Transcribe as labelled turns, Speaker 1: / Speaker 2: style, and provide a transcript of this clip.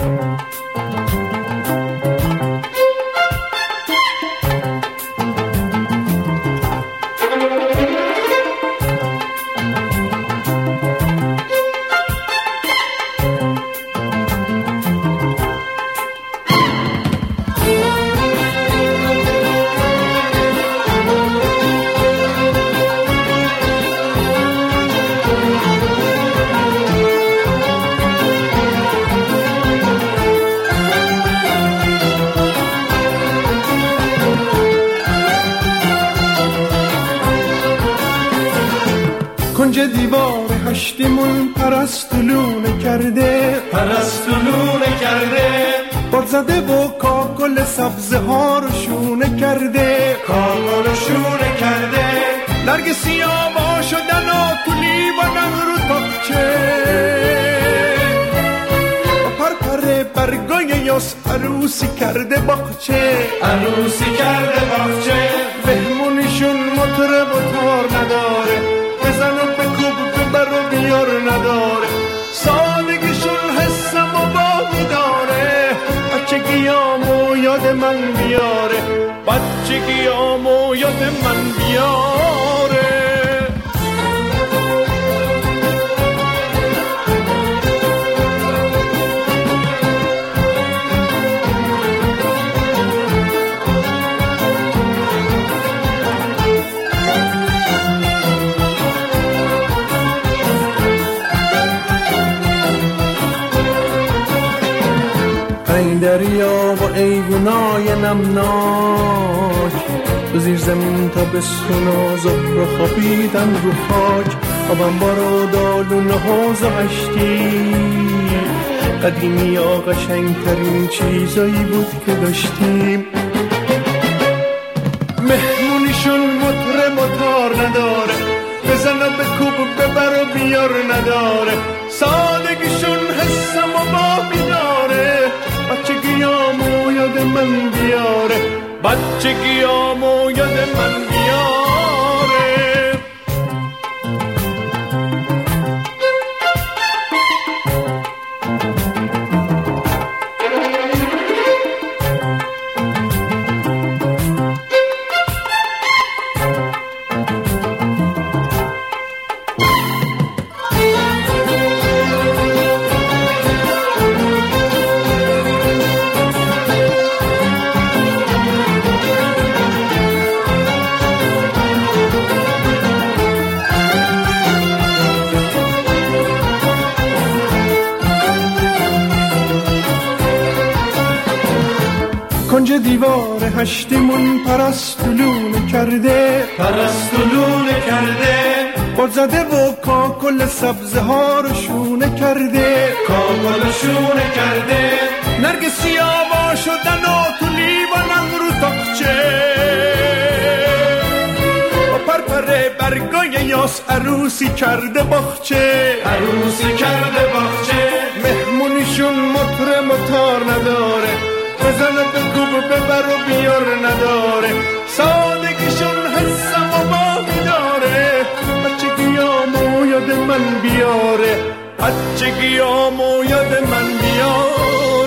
Speaker 1: کنج دیوار هشتیمون پرستولونه کرده،
Speaker 2: پرستولونه کرده،
Speaker 1: باد زده و کاکل سبزه ها رو شونه کرده،
Speaker 2: کاکل رو شونه کرده،
Speaker 1: نرگسی آوا شدن و تولی بانن رو تاقچه، پرپر برگای یاس عروسی کرده باغچه،
Speaker 2: عروسی کرده باغچه،
Speaker 1: بهمونیشون مطرب و تار نداره، بزن و بکوب ببر و بیار نداره، سادگیشون حسم و باقی داره، بچگیامو یاد من بیاره، بچگیامو یاد من بیاره. ای دریا و ایونای نمناک، به زیر زمین تا به سونا زهر خوابیدن رو خاک، آبم بارو دالونه ها زغشتی، قدیمی ها قشنگترین چیزایی بود که داشتیم، مهمونیشون مطرب مطار نداره، بزن و بکوب ببر و بیار نداره، سادگیشون حسم و باقی داره، بچگیامو یاد من بیاره، بچگیامو یاد من بیاره. کنج دیوار هشتیمون پرستولونه کرده،
Speaker 2: پرستولونه کرده،
Speaker 1: باد زده و کاکل سبزه ها رو شونه کرده،
Speaker 2: کاکل رو شونه کرده،
Speaker 1: نرگسی آوا شدن و تو لیوانن رو تاقچه، و پرپر برگای یاس عروسی کرده باغچه،
Speaker 2: عروسی کرده باغچه،
Speaker 1: مهمونیشون مطر مطار نداره، بزن و بکوب ببر و بیار نداره، سادگیشون حسم و باقی داره، بچگیامو یاد من بیاره، بچگیامو یاد من بیاره.